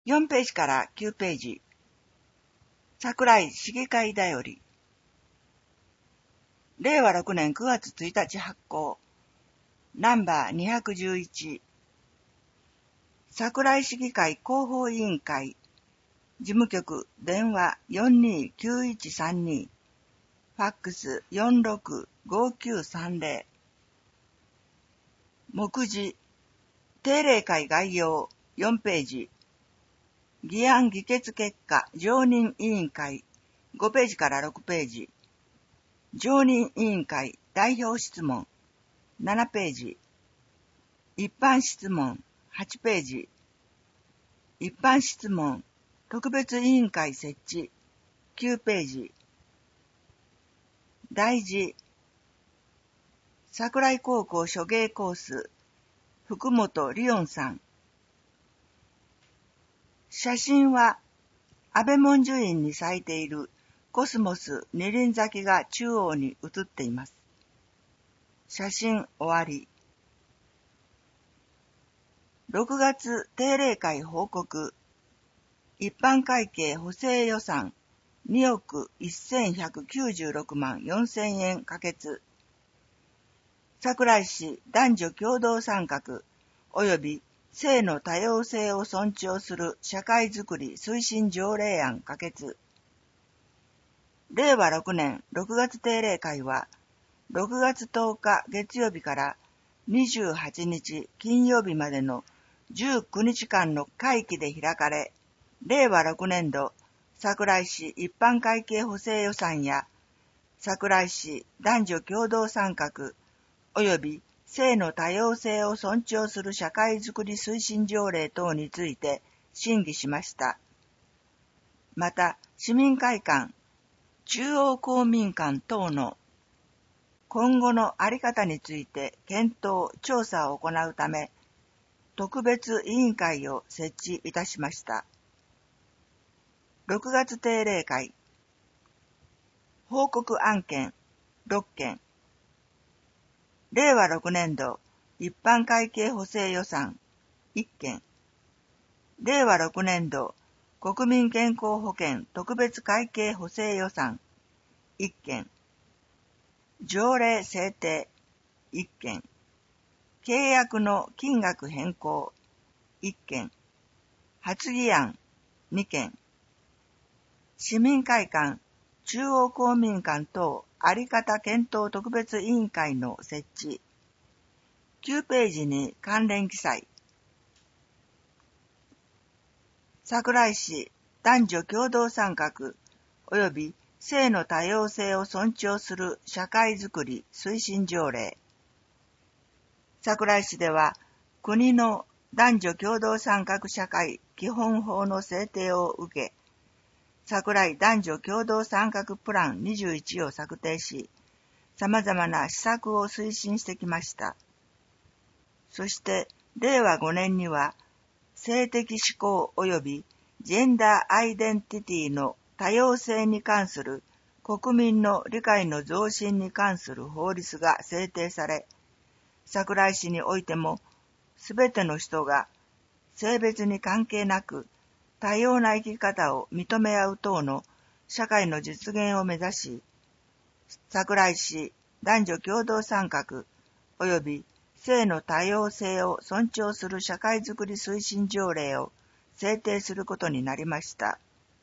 4ページから9ページ。桜井市議会だより。令和6年9月1日発行。ナンバー211。桜井市議会広報委員会。事務局電話429132。ファックス465930。目次。定例会概要4ページ。議案議決結果常任委員会5ページから6ページ。常任委員会代表質問7ページ。一般質問8ページ。一般質問特別委員会設置9ページ。題字。桜井高校諸芸コース福本理音さん。写真は安倍文殊院に咲いているコスモス二輪咲きが中央に写っています。写真終わり。6月定例会報告。一般会計補正予算2億1196万4000円可決。桜井市男女共同参画及び性の多様性を尊重する社会づくり推進条例案可決。令和6年6月定例会は、6月10日月曜日から28日金曜日までの19日間の会期で開かれ、令和6年度桜井市一般会計補正予算や、桜井市男女共同参画及び性の多様性を尊重する社会づくり推進条例等について審議しました。また、市民会館、中央公民館等の今後の在り方について検討・調査を行うため、特別委員会を設置いたしました。6月定例会。報告案件6件。令和6年度一般会計補正予算1件。令和6年度国民健康保険特別会計補正予算1件。条例制定1件。契約の金額変更1件。発議案2件。市民会館、中央公民館等あり方検討特別委員会の設置。9ページに関連記載。桜井市男女共同参画及び性の多様性を尊重する社会づくり推進条例。桜井市では国の男女共同参画社会基本法の制定を受け、桜井男女共同参画プラン21を策定し、様々な施策を推進してきました。そして、令和5年には、性的指向及びジェンダーアイデンティティの多様性に関する国民の理解の増進に関する法律が制定され、桜井市においても、すべての人が性別に関係なく多様な生き方を認め合う等の社会の実現を目指し、桜井市男女共同参画及び性の多様性を尊重する社会づくり推進条例を制定することになりました。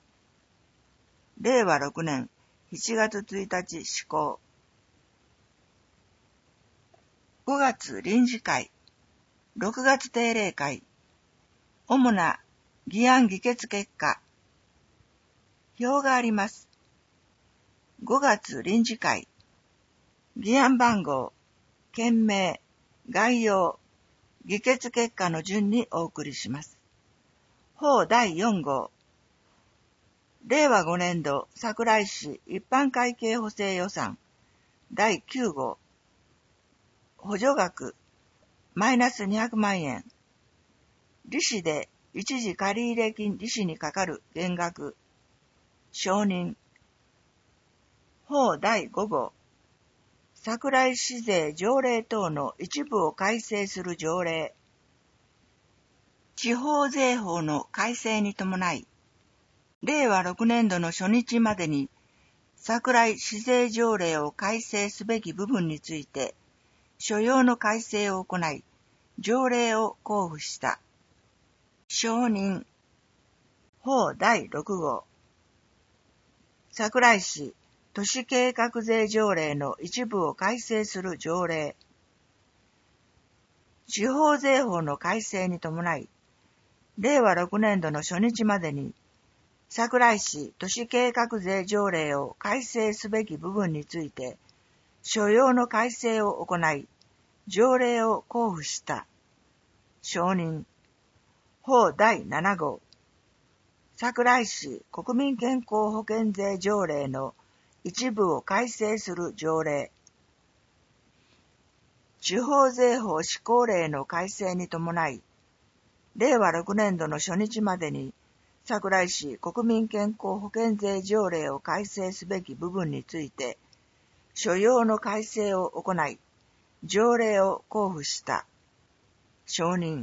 令和6年7月1日施行。5月臨時会、6月定例会、主な議案議決結果。表があります。5月臨時会、議案番号、件名、概要、議決結果の順にお送りします。法第4号。令和5年度桜井市一般会計補正予算第9号。補助額、マイナス200万円。利子で一時借入金利子にかかる減額。承認。法第5号。桜井市税条例等の一部を改正する条例。 地方税法の改正に伴い、令和6年度の初日までに、桜井市税条例を改正すべき部分について、所要の改正を行い、条例を公布した。承認。法第6号。桜井市都市計画税条例の一部を改正する条例。地方税法の改正に伴い、令和6年度の初日までに、桜井市都市計画税条例を改正すべき部分について、所要の改正を行い、条例を公布した。承認。法第7号。桜井市国民健康保険税条例の一部を改正する条例。地方税法施行令の改正に伴い、令和6年度の初日までに、桜井市国民健康保険税条例を改正すべき部分について、所要の改正を行い、条例を公布した。承認。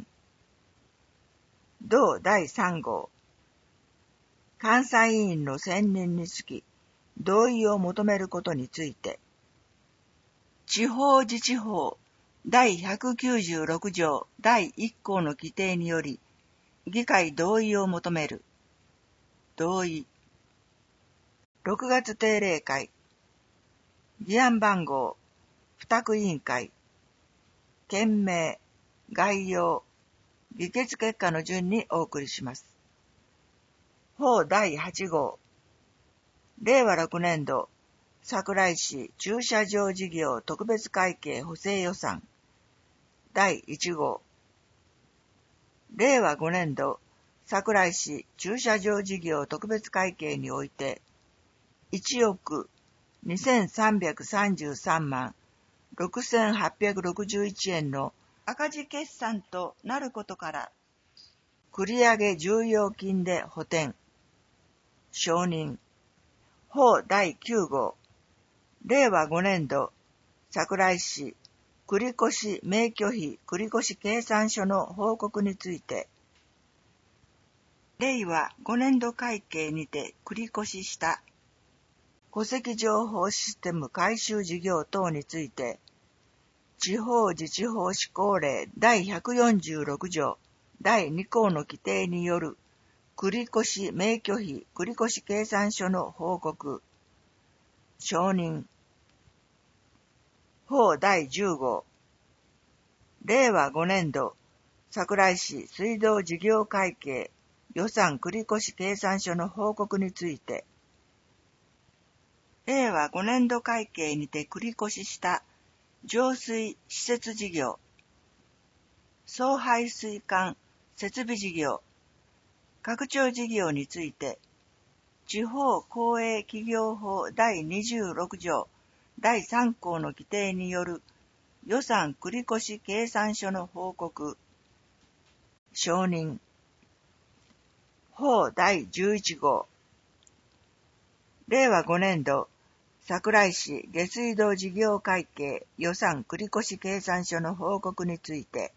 同第3号。監査委員の選任につき、同意を求めることについて、地方自治法第196条第1項の規定により、議会同意を求める。同意。6月定例会。議案番号、付託委員会。件名、概要、議決結果の順にお送りします。法第8号。令和6年度、桜井市駐車場事業特別会計補正予算。第1号。令和5年度、桜井市駐車場事業特別会計において、1億2333万6861円の赤字決算となることから、繰上重要金で補填。承認。法第9号。令和5年度、桜井市繰越免許費繰越計算書の報告について、令和5年度会計にて繰越した戸籍情報システム改修事業等について、地方自治法施行令第146条第2項の規定による繰越免許費繰越計算書の報告。承認。法第10号。令和5年度、桜井市水道事業会計予算繰越計算書の報告について、令和5年度会計にて繰越した浄水施設事業、送排水管設備事業、拡張事業について、地方公営企業法第26条第3項の規定による予算繰越計算書の報告。承認。法第11号。令和5年度、桜井市下水道事業会計予算繰越計算書の報告について、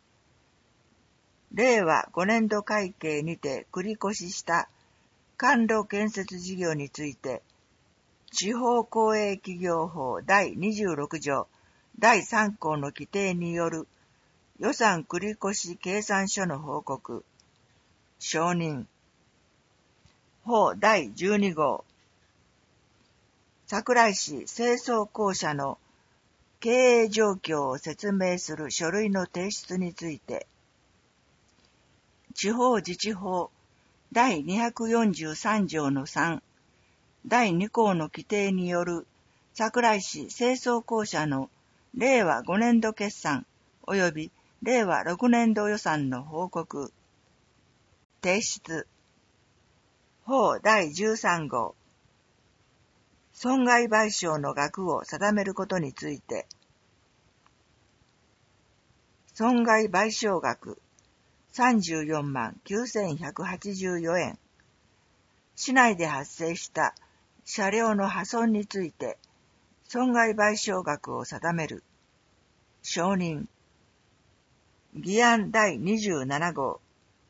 令和5年度会計にて繰越した管路建設事業について、地方公営企業法第26条第3項の規定による予算繰越計算書の報告。承認。法第12号。桜井市清掃公社の経営状況を説明する書類の提出について、地方自治法第243条の3、第2項の規定による桜井市清掃公社の令和5年度決算及び令和6年度予算の報告。提出。法第13号。損害賠償の額を定めることについて、損害賠償額34万9184円。市内で発生した車両の破損について、損害賠償額を定める。承認。議案第27号。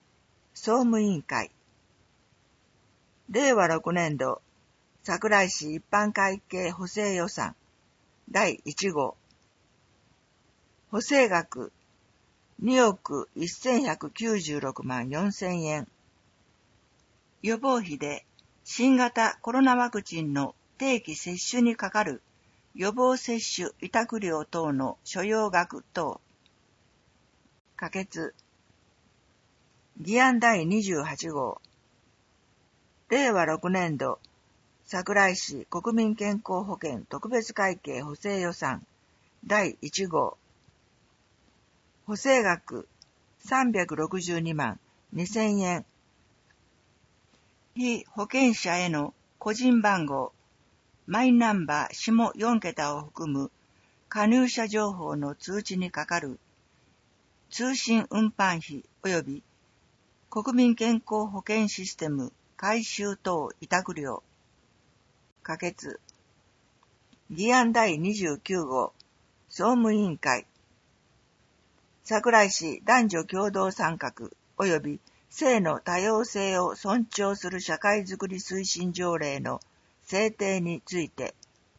総務委員会。令和6年度桜井市一般会計補正予算第1号。補正額2億1196万4000円。予防費で新型コロナワクチンの定期接種にかかる予防接種委託料等の所要額等。可決。議案第28号。令和6年度桜井市国民健康保険特別会計補正予算第1号。補正額362万2000円。被保険者への個人番号、マイナンバー下4桁を含む加入者情報の通知にかかる通信運搬費及び国民健康保険システム改修等委託料。可決。議案第29号。総務委員会。桜井市男女共同参画及び性の多様性を尊重する社会づくり推進条例の制定について、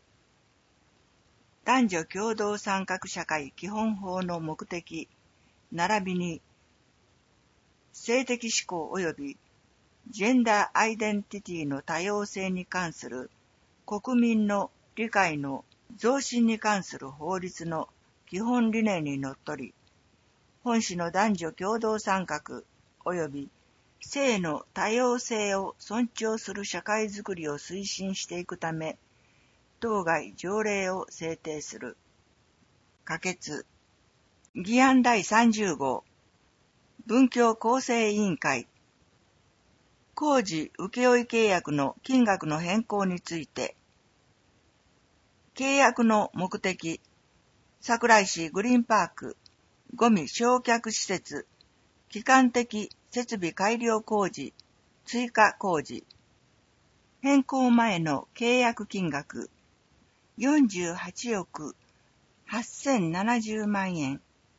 男女共同参画社会基本法の目的、並びに性的指向及びジェンダーアイデンティティの多様性に関する国民の理解の増進に関する法律の基本理念にのっとり、本市の男女共同参画及び性の多様性を尊重する社会づくりを推進していくため、当該条例を制定する。可決。議案第30号。文教構成委員会。工事請負契約の金額の変更について、契約の目的、桜井市グリーンパーク、ゴミ焼却施設、基幹的設備改良工事、追加工事、変更前の契約金額、48億8070万円。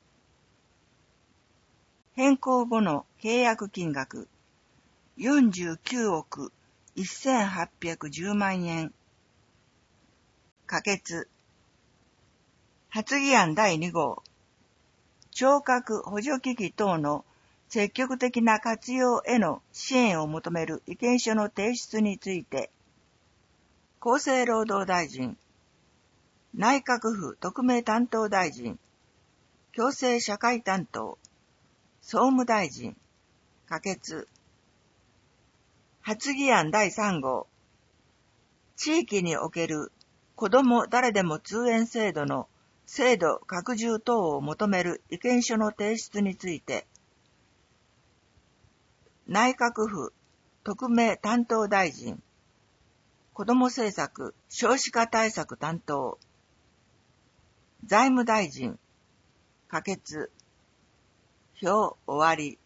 変更後の契約金額、49億1810万円。可決。発議案第2号。聴覚補助機器等の積極的な活用への支援を求める意見書の提出について、厚生労働大臣、内閣府特命担当大臣、共生社会担当、総務大臣、可決。発議案第3号。地域における子ども誰でも通園制度の制度拡充等を求める意見書の提出について、内閣府特命担当大臣、子ども政策少子化対策担当、財務大臣、可決。表終わり。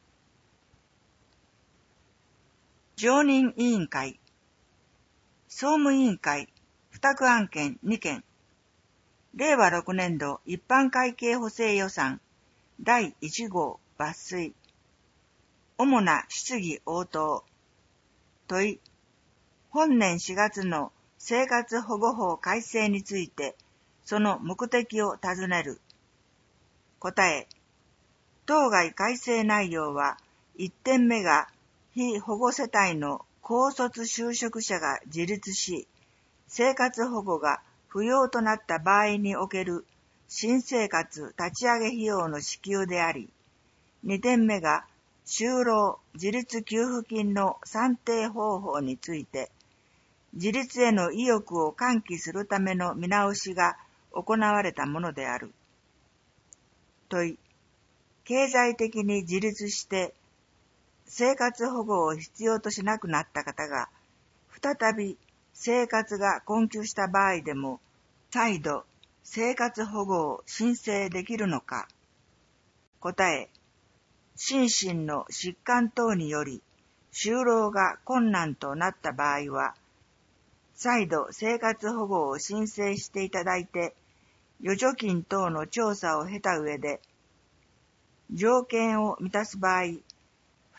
常任委員会。総務委員会付託案件2件。令和6年度一般会計補正予算第1号抜粋。主な質疑応答。問い。本年4月の生活保護法改正について、その目的を尋ねる。答え。当該改正内容は、1点目が被保護世帯の高卒就職者が自立し、生活保護が不要となった場合における新生活立ち上げ費用の支給であり、2点目が就労自立給付金の算定方法について、自立への意欲を喚起するための見直しが行われたものである。問い。経済的に自立して生活保護を必要としなくなった方が、再び生活が困窮した場合でも、再度生活保護を申請できるのか。答え。心身の疾患等により、就労が困難となった場合は、再度生活保護を申請していただいて、預貯金等の調査を経た上で、条件を満たす場合、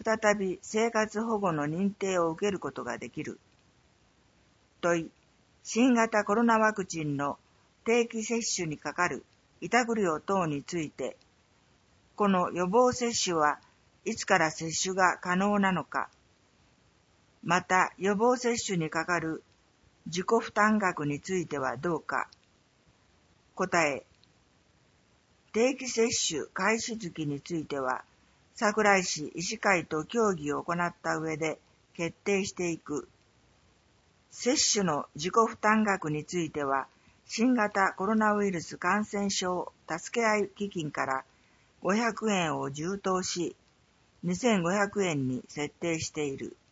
再び生活保護の認定を受けることができる。問い、新型コロナワクチンの定期接種にかかる委託料等について、この予防接種はいつから接種が可能なのか、また予防接種にかかる自己負担額についてはどうか。答え、定期接種開始月については、桜井市医師会と協議を行った上で決定していく。接種の自己負担額については、新型コロナウイルス感染症助け合い基金から500円を充当し、2500円に設定している。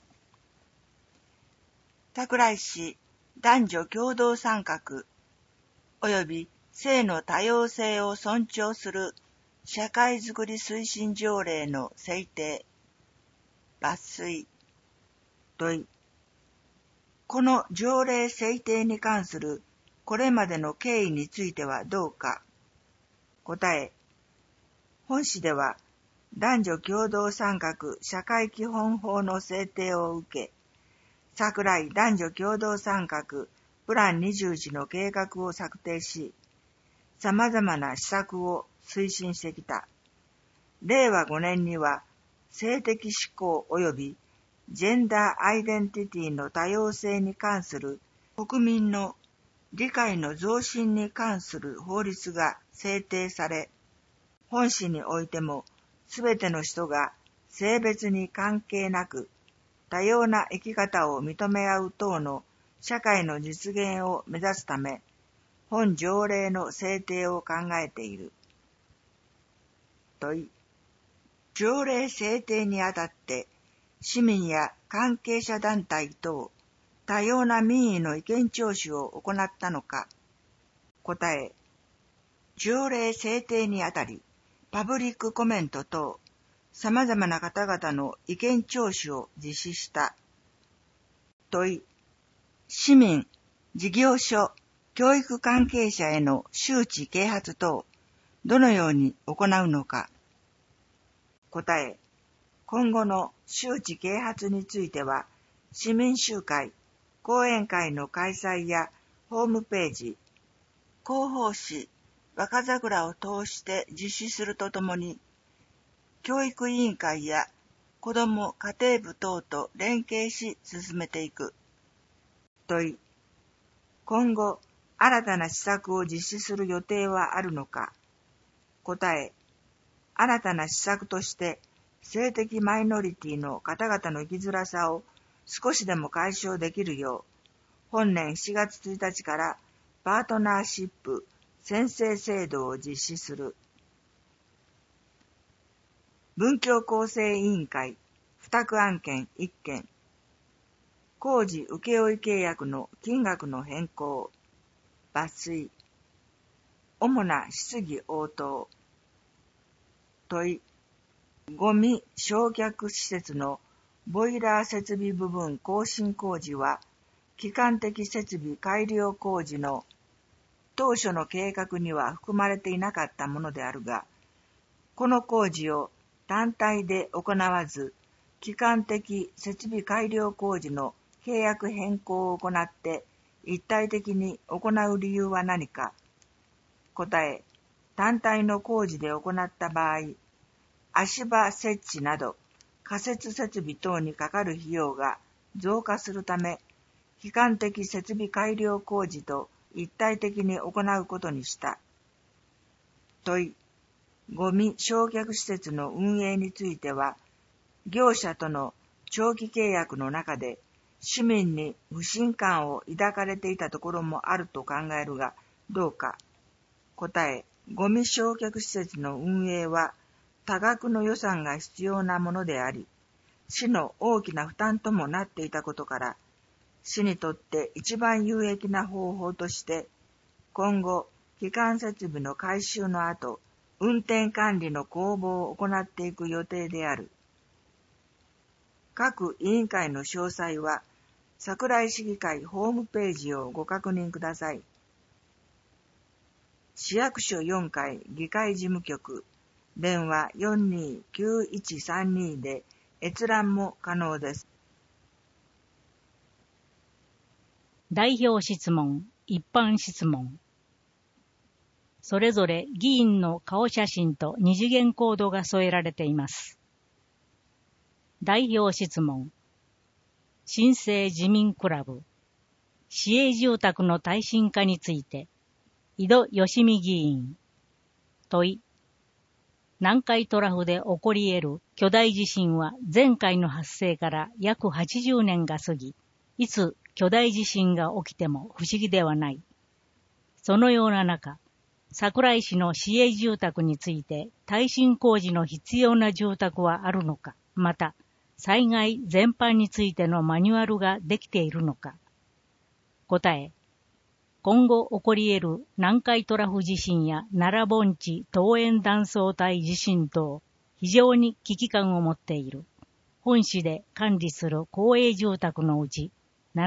桜井市男女共同参画及び性の多様性を尊重する社会づくり推進条例の制定、抜粋。問い、この条例制定に関するこれまでの経緯についてはどうか。答え、本市では男女共同参画社会基本法の制定を受け、桜井男女共同参画プラン21の計画を策定し、様々な施策を推進してきた。令和5年には、性的指向及びジェンダーアイデンティティの多様性に関する国民の理解の増進に関する法律が制定され、本市においてもすべての人が性別に関係なく多様な生き方を認め合う等の社会の実現を目指すため、本条例の制定を考えている。問い、条例制定にあたって市民や関係者団体等多様な民意の意見聴取を行ったのか。答え、条例制定にあたりパブリックコメント等様々な方々の意見聴取を実施した。問い、市民、事業所、教育関係者への周知啓発等、どのように行うのか。答え、今後の周知啓発については、市民集会、講演会の開催やホームページ、広報誌、若桜を通して実施するとともに、教育委員会や子ども家庭部等と連携し進めていく。問い、今後、新たな施策を実施する予定はあるのか。答え、新たな施策として、性的マイノリティの方々の生きづらさを少しでも解消できるよう、本年7月1日からパートナーシップ宣誓制度を実施する。文教構成委員会付託案件1件、工事請負契約の金額の変更、抜粋。主な質疑応答。問い、ゴミ焼却施設のボイラー設備部分更新工事は、基幹的設備改良工事の当初の計画には含まれていなかったものであるが、この工事を単体で行わず、基幹的設備改良工事の契約変更を行って一体的に行う理由は何か。答え、単体の工事で行った場合、足場設置など仮設設備等にかかる費用が増加するため、基幹的設備改良工事と一体的に行うことにした。問い、ゴミ焼却施設の運営については、業者との長期契約の中で市民に不信感を抱かれていたところもあると考えるが、どうか。答え、ゴミ焼却施設の運営は多額の予算が必要なものであり、市の大きな負担ともなっていたことから、市にとって一番有益な方法として、今後、基幹設備の改修の後、運転管理の公募を行っていく予定である。各委員会の詳細は、桜井市議会ホームページをご確認ください。市役所4階議会事務局、電話429132で閲覧も可能です。 代表質問、一般質問。それぞれ議員の顔写真と二次元コードが添えられています。代表質問。新生自民クラブ。市営住宅の耐震化について、井戸義美議員。問い。南海トラフで起こり得る巨大地震は前回の発生から約80年が過ぎ、いつ巨大地震が起きても不思議ではない。そのような中、桜井市の市営住宅について耐震工事の必要な住宅はあるのか、また災害全般についてのマニュアルができているのか。答え。今後起こり得る南海トラフ地震や奈良盆地東縁断層帯地震等、非常に危機感を持っている。本市で管理する公営住宅のうち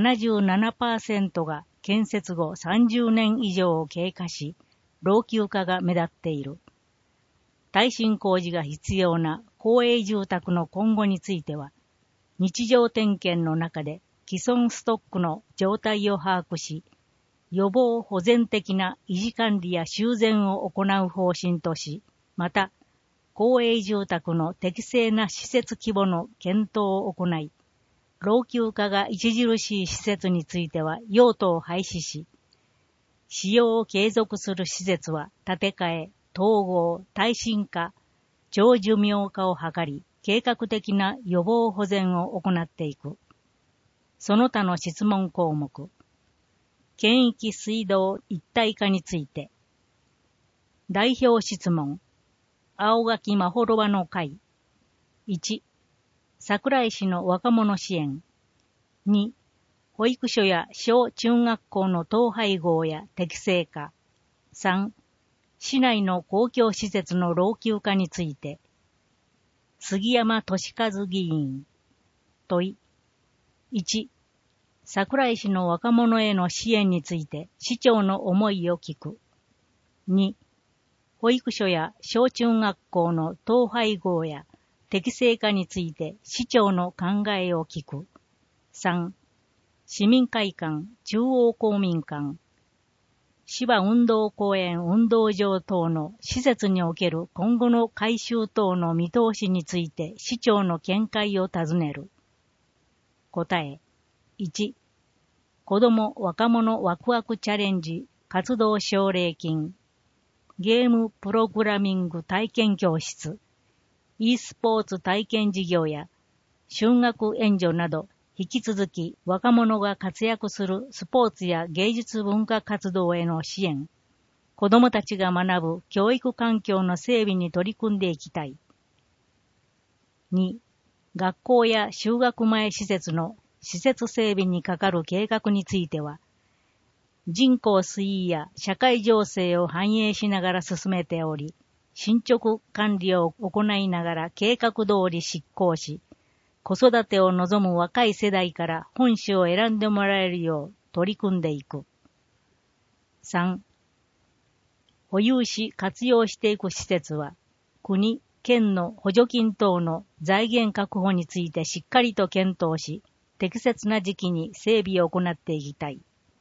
77% が建設後30年以上を経過し、老朽化が目立っている。耐震工事が必要な公営住宅の今後については、日常点検の中で既存ストックの状態を把握し、予防保全的な維持管理や修繕を行う方針とし、また、公営住宅の適正な施設規模の検討を行い、老朽化が著しい施設については用途を廃止し、使用を継続する施設は建て替え、統合、耐震化、長寿命化を図り、計画的な予防保全を行っていく。その他の質問項目。県域水道一体化について。代表質問。青垣まほろばの会。1、桜井市の若者支援。2、保育所や小中学校の統廃合や適正化。3、市内の公共施設の老朽化について。杉山俊和議員。問い。1、桜井市の若者への支援について市長の思いを聞く。2、保育所や小中学校の統廃合や適正化について市長の考えを聞く。3、市民会館、中央公民館、芝運動公園運動場等の施設における今後の改修等の見通しについて市長の見解を尋ねる。答え。1、子ども若者ワクワクチャレンジ活動奨励金、ゲームプログラミング体験教室、e スポーツ体験事業や春学援助など、引き続き若者が活躍するスポーツや芸術文化活動への支援、子どもたちが学ぶ教育環境の整備に取り組んでいきたい。2、学校や就学前施設の施設整備にかかる計画については、人口推移や社会情勢を反映しながら進めており、進捗管理を行いながら計画通り執行し、子育てを望む若い世代から本市を選んでもらえるよう取り組んでいく。3、保有し活用していく施設は、国、県の補助金等の財源確保についてしっかりと検討し、適切な時期に整備を行っていきたい。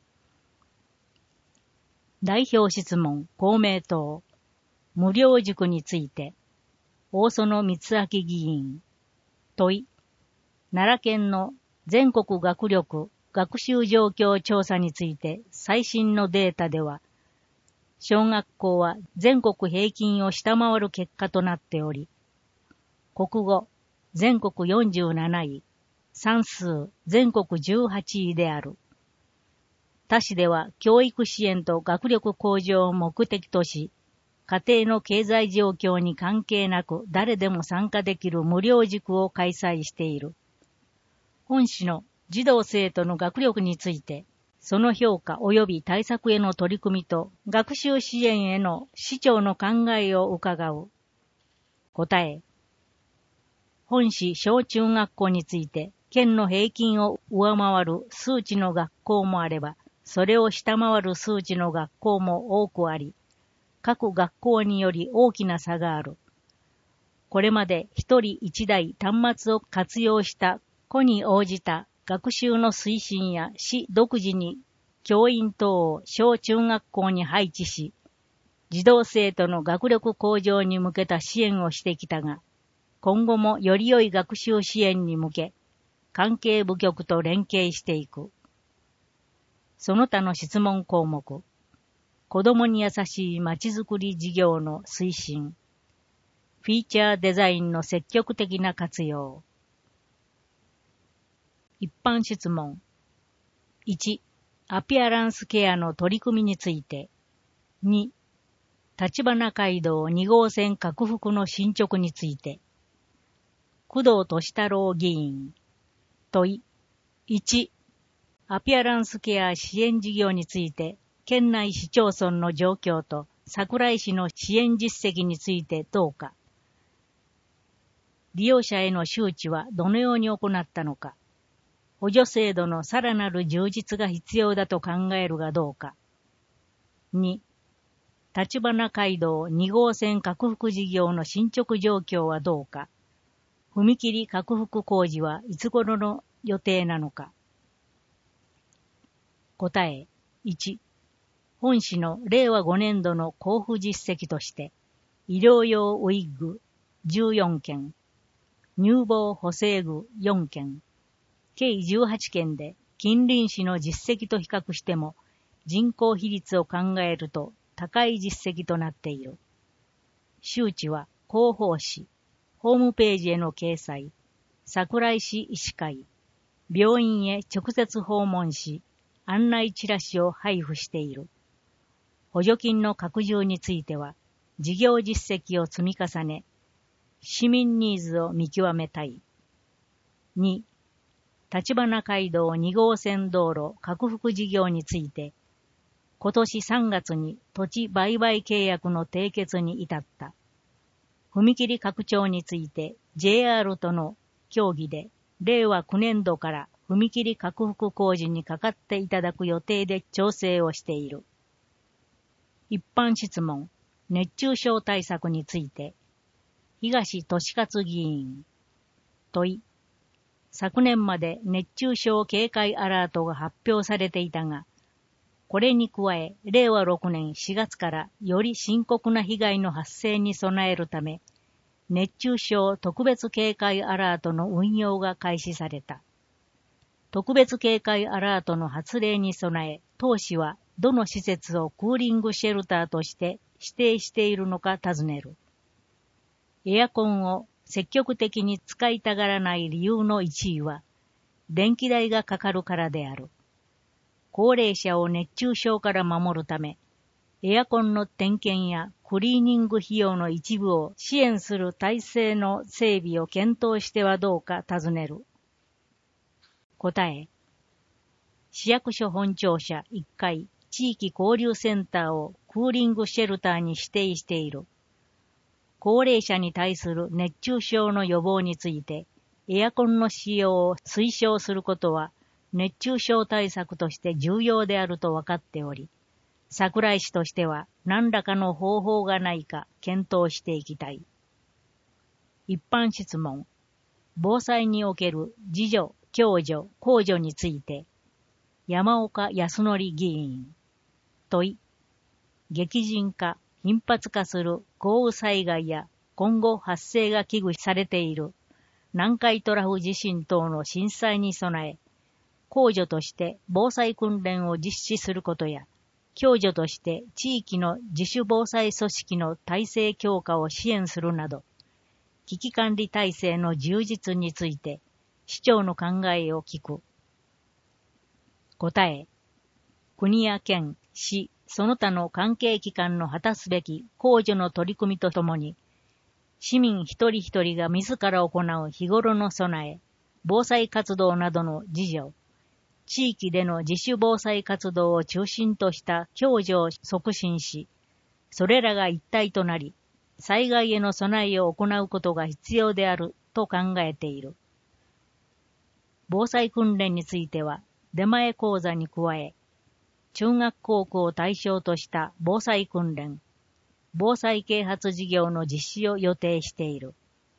代表質問、公明党。無料塾について。大園光明議員。問い。奈良県の全国学力、学習状況調査について最新のデータでは、小学校は全国平均を下回る結果となっており、国語、全国47位、算数、全国18位である。他市では教育支援と学力向上を目的とし、家庭の経済状況に関係なく誰でも参加できる無料塾を開催している。本市の児童生徒の学力について、その評価及び対策への取り組みと学習支援への市長の考えを伺う。答え。本市小中学校について、県の平均を上回る数値の学校もあれば、それを下回る数値の学校も多くあり、各学校により大きな差がある。 これまで一人一台端末を活用した個に応じた学習の推進や市独自に教員等を小中学校に配置し、児童生徒の学力向上に向けた支援をしてきたが、今後もより良い学習支援に向け、関係部局と連携していく。その他の質問項目、子どもに優しいまちづくり事業の推進、フィーチャーデザインの積極的な活用。一般質問。1、アピアランスケアの取り組みについて。2、立花街道2号線拡幅の進捗について。工藤俊太郎議員。問い。1、アピアランスケア支援事業について、県内市町村の状況と桜井市の支援実績についてどうか。利用者への周知はどのように行ったのか。補助制度のさらなる充実が必要だと考えるがどうか。2、立花街道2号線拡幅事業の進捗状況はどうか。踏切拡幅工事はいつ頃の予定なのか。答え。1、本市の令和5年度の交付実績として、医療用ウィッグ14件、乳房補正具4件、計18件で近隣市の実績と比較しても人口比率を考えると高い実績となっている。周知は広報誌、ホームページへの掲載、桜井市医師会、病院へ直接訪問し、案内チラシを配布している。補助金の拡充については、事業実績を積み重ね、市民ニーズを見極めたい。2、立花街道2号線道路拡幅事業について、今年3月に土地売買契約の締結に至った。踏切拡張について JR との協議で、令和9年度から踏切拡幅工事にかかっていただく予定で調整をしている。一般質問、熱中症対策について、東俊勝議員。問い。昨年まで熱中症警戒アラートが発表されていたが、これに加え、令和6年4月からより深刻な被害の発生に備えるため、熱中症特別警戒アラートの運用が開始された。特別警戒アラートの発令に備え、当市はどの施設をクーリングシェルターとして指定しているのか尋ねる。エアコンを積極的に使いたがらない理由の1位は、電気代がかかるからである。高齢者を熱中症から守るため、エアコンの点検やクリーニング費用の一部を支援する体制の整備を検討してはどうか尋ねる。答え。市役所本庁舎1階地域交流センターをクーリングシェルターに指定している。高齢者に対する熱中症の予防について、エアコンの使用を推奨することは、熱中症対策として重要であると分かっており、桜井市としては何らかの方法がないか検討していきたい。一般質問、防災における自助、共助、公助について、山岡康則議員。問い。激甚化、頻発化する豪雨災害や今後発生が危惧されている南海トラフ地震等の震災に備え、公助として防災訓練を実施することや、共助として地域の自主防災組織の体制強化を支援するなど、危機管理体制の充実について、市長の考えを聞く。答え。国や県、市、その他の関係機関の果たすべき公助の取り組みとともに、市民一人一人が自ら行う日頃の備え、防災活動などの自助、地域での自主防災活動を中心とした共助を促進し、それらが一体となり、災害への備えを行うことが必要であると考えている。防災訓練については、出前講座に加え、中学高校を対象とした防災訓練、防災啓発事業の実施を予定している。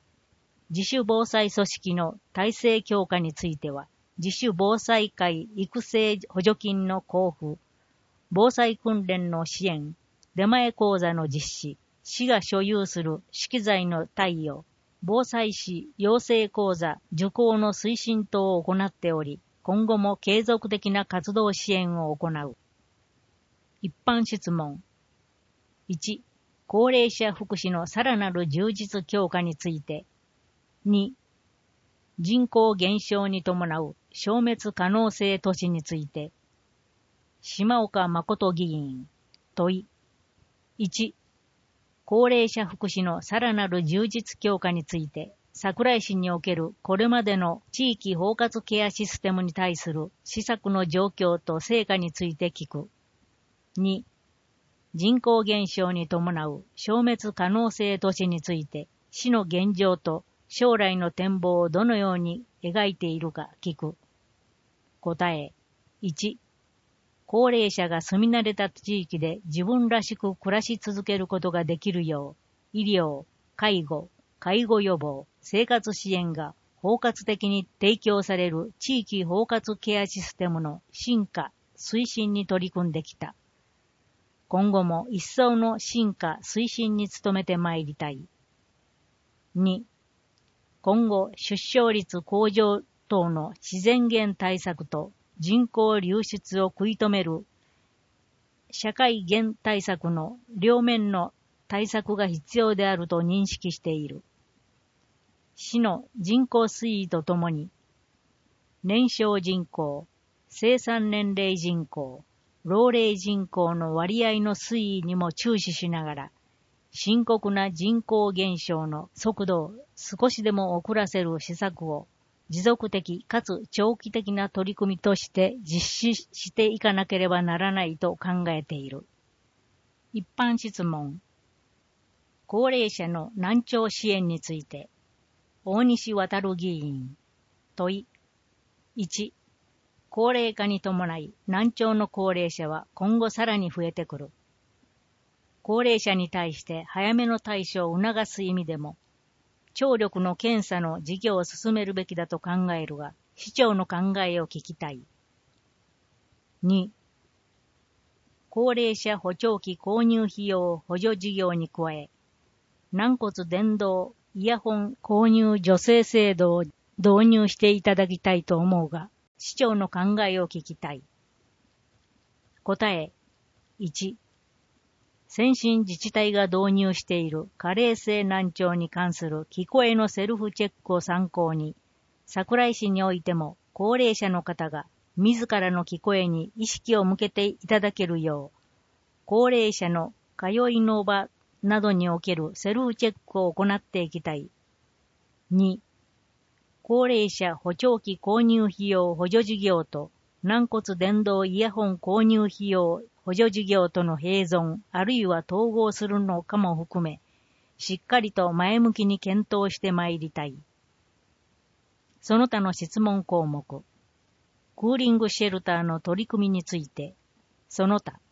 自主防災組織の体制強化については、自主防災会育成補助金の交付、防災訓練の支援、出前講座の実施、市が所有する資機材の貸与、防災士養成講座受講の推進等を行っており、今後も継続的な活動支援を行う。一般質問。1、高齢者福祉のさらなる充実強化について。2、人口減少に伴う消滅可能性都市について。島岡誠議員。問い。1、高齢者福祉のさらなる充実強化について、桜井市におけるこれまでの地域包括ケアシステムに対する施策の状況と成果について聞く。2、人口減少に伴う消滅可能性都市について、市の現状と将来の展望をどのように描いているか聞く。答え。1、高齢者が住み慣れた地域で自分らしく暮らし続けることができるよう、医療、介護、介護予防、生活支援が包括的に提供される地域包括ケアシステムの進化、推進に取り組んできた。今後も一層の進化、推進に努めてまいりたい。2、今後出生率向上等の自然減対策と人口流出を食い止める社会減対策の両面の対策が必要であると認識している。市の人口推移とともに、年少人口、生産年齢人口、老齢人口の割合の推移にも注視しながら、深刻な人口減少の速度を少しでも遅らせる施策を持続的かつ長期的な取り組みとして実施していかなければならないと考えている。一般質問。高齢者の難聴支援について、大西航議員。問い。1、高齢化に伴い難聴の高齢者は今後さらに増えてくる。高齢者に対して早めの対処を促す意味でも、聴力の検査の事業を進めるべきだと考えるが、市長の考えを聞きたい。2、高齢者補聴器購入費用補助事業に加え、軟骨伝導イヤホン購入助成制度を導入していただきたいと思うが、市長の考えを聞きたい。答え。1、先進自治体が導入している加齢性難聴に関する聞こえのセルフチェックを参考に、桜井市においても高齢者の方が自らの聞こえに意識を向けていただけるよう、高齢者の通いの場などにおけるセルフチェックを行っていきたい。2、高齢者補聴器購入費用補助事業と軟骨伝導イヤホン購入費用補助事業との併存あるいは統合するのかも含め、しっかりと前向きに検討してまいりたい。その他の質問項目。クーリングシェルターの取り組みについて、その他。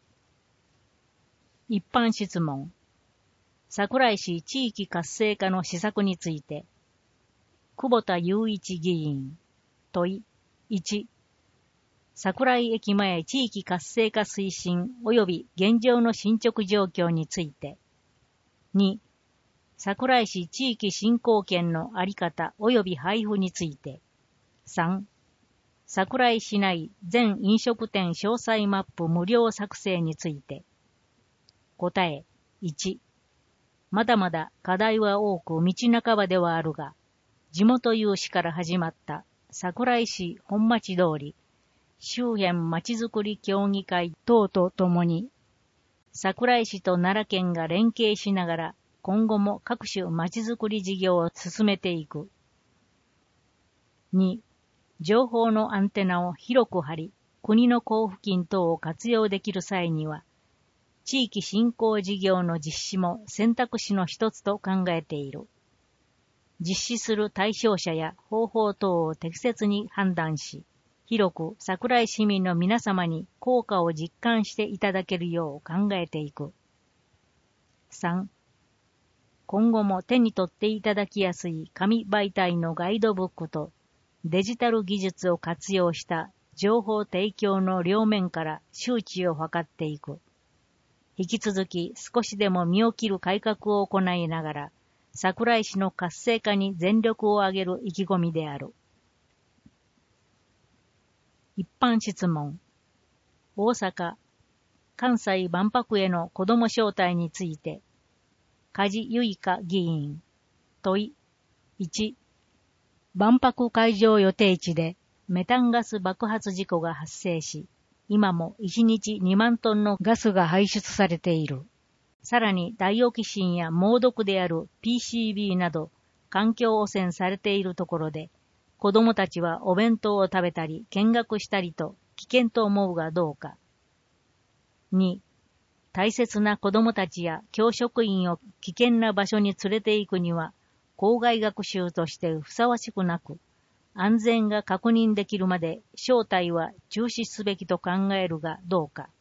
一般質問。桜井市地域活性化の施策について、久保田雄一議員。問い。1、桜井駅前地域活性化推進及び現状の進捗状況について。2、桜井市地域振興券のあり方及び配布について。3、桜井市内全飲食店詳細マップ無料作成について。答え。1、まだまだ課題は多く道半ばではあるが、地元有志から始まった桜井市本町通り、周辺まちづくり協議会等とともに、桜井市と奈良県が連携しながら、今後も各種まちづくり事業を進めていく。2、情報のアンテナを広く張り、国の交付金等を活用できる際には、地域振興事業の実施も選択肢の一つと考えている。実施する対象者や方法等を適切に判断し、広く桜井市民の皆様に効果を実感していただけるよう考えていく。3、 今後も手に取っていただきやすい紙媒体のガイドブックとデジタル技術を活用した情報提供の両面から周知を図っていく。引き続き少しでも身を切る改革を行いながら、桜井市の活性化に全力を挙げる意気込みである。一般質問。大阪・関西万博への子ども招待について、梶結香議員。問い。1、万博会場予定地でメタンガス爆発事故が発生し、今も1日2万トンのガスが排出されている。さらにダイオキシンや猛毒である PCB など環境汚染されているところで、子供たちはお弁当を食べたり見学したりと危険と思うがどうか。2、大切な子供たちや教職員を危険な場所に連れて行くには、校外学習としてふさわしくなく、安全が確認できるまで招待は中止すべきと考えるがどうか。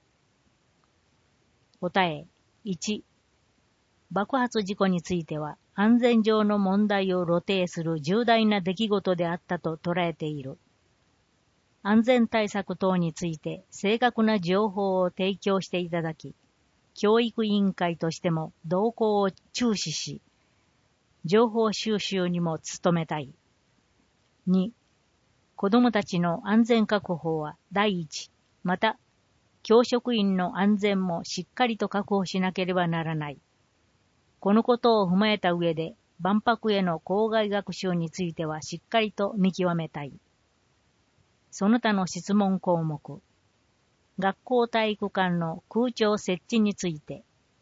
答え。1、爆発事故については安全上の問題を露呈する重大な出来事であったと捉えている。安全対策等について正確な情報を提供していただき、教育委員会としても動向を注視し、情報収集にも努めたい。2、子どもたちの安全確保は第一、また、教職員の安全もしっかりと確保しなければならない。このことを踏まえた上で、万博への校外学習についてはしっかりと見極めたい。その他の質問項目。学校体育館の空調設置について。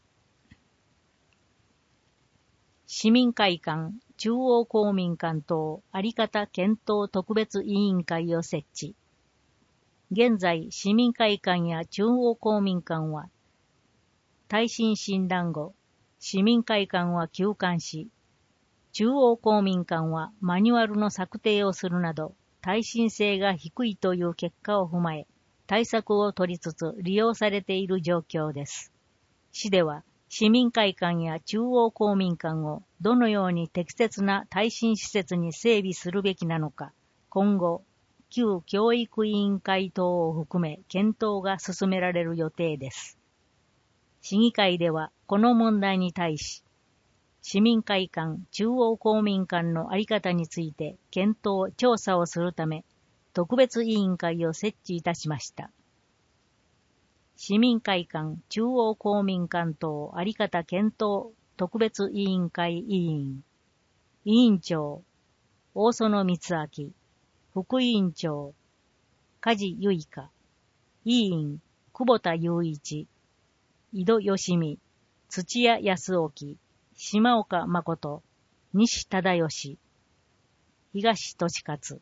市民会館、中央公民館等あり方検討特別委員会を設置。現在、市民会館や中央公民館は、耐震診断後、市民会館は休館し、中央公民館はマニュアルの策定をするなど、耐震性が低いという結果を踏まえ、対策を取りつつ利用されている状況です。市では、市民会館や中央公民館をどのように適切な耐震施設に整備するべきなのか、今後、旧教育委員会等を含め検討が進められる予定です。市議会ではこの問題に対し、市民会館、中央公民館の在り方について検討・調査をするため、特別委員会を設置いたしました。市民会館、中央公民館等在り方検討特別委員会委員、委員長、大園光明、副委員長、梶結香、委員、久保田雄一、井戸義美、土屋康興、島岡誠、西忠義、東俊勝。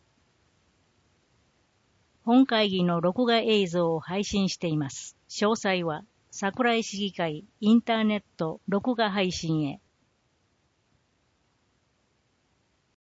本会議の録画映像を配信しています。詳細は、桜井市議会インターネット録画配信へ。